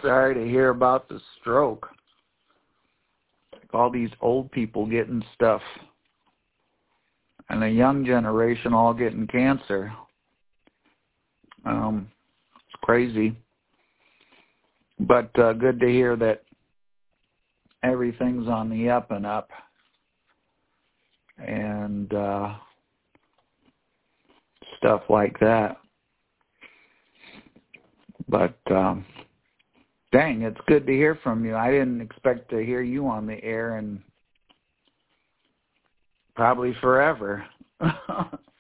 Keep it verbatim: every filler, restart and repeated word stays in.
sorry to hear about the stroke. Like all these old people getting stuff, and the young generation all getting cancer. Um, it's crazy. But uh, good to hear that everything's on the up and up. And uh, stuff like that. But, um, dang, it's good to hear from you. I didn't expect to hear you on the air in probably forever.